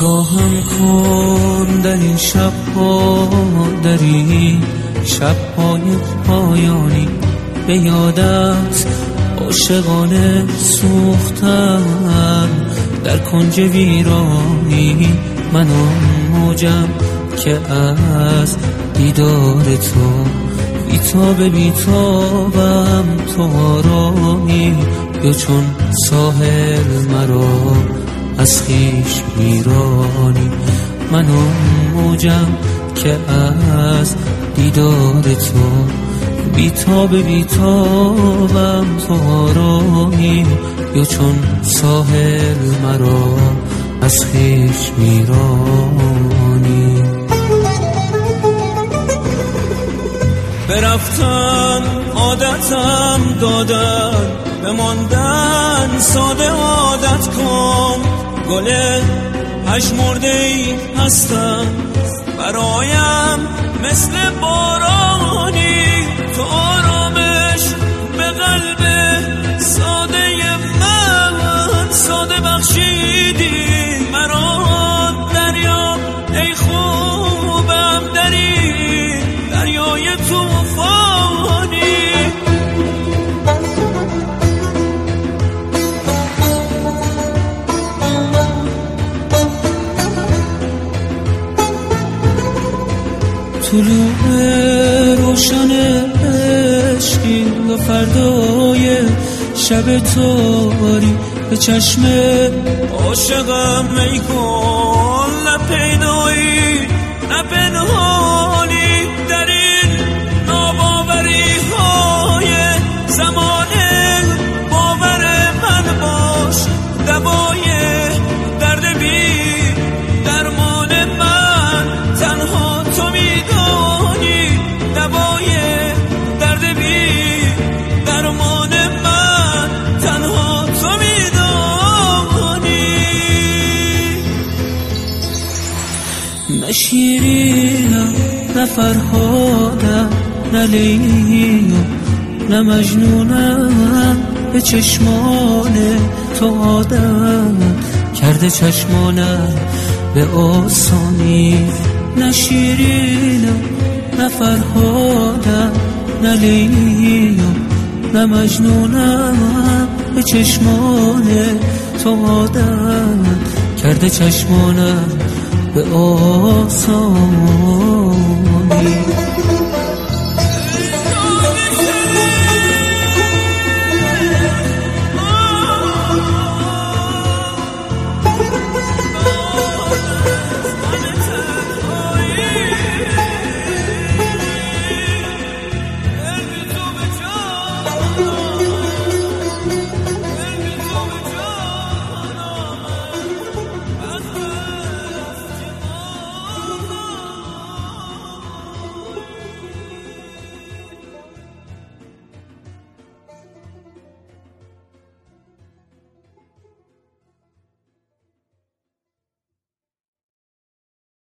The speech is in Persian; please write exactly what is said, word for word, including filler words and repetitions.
نگاهم کن در این شب‌ها، در این شب‌های پایانی، به یادت عاشقانه سوختم در کنج ویرانی. من آن موجم که از دیدار تو بیتاب بیتابم، تو آرامی یا چون ساحل مرا از خویش میرانی. من آن موجم که از دیدار تو بیتاب بیتابم، تو آرامی یا چون ساحل مرا از خویش میرانی. برفتن عادتم دادن، بماندن ساده عادت کن. گل پژمرده‌ای هستم برایم مثل بارانی. تو آرامش به قلب ساده من ساده بخشیدی مرا. دریا ای خوبم دری دریای طوفانی. طلوع روشن عشقی و فردای شب تاری، به چشم عاشقم ای کن نه پیدایی نه پنهانی. در این ناباوری های زمان باور من باش، دوای درد بی درمان من تنها تو میدانی. دوای درد بی درمان من تنها تو میدانی. نه شیرینم نه فرهادم نه لیلیم نه مجنونم، به چشمان تو عادت کرده چشمانم به آسانی. نه شیرینم نه فرهادم نه لیلیم نه مجنونم، به چشمان تو عادت کرده چشمانم به آسانی.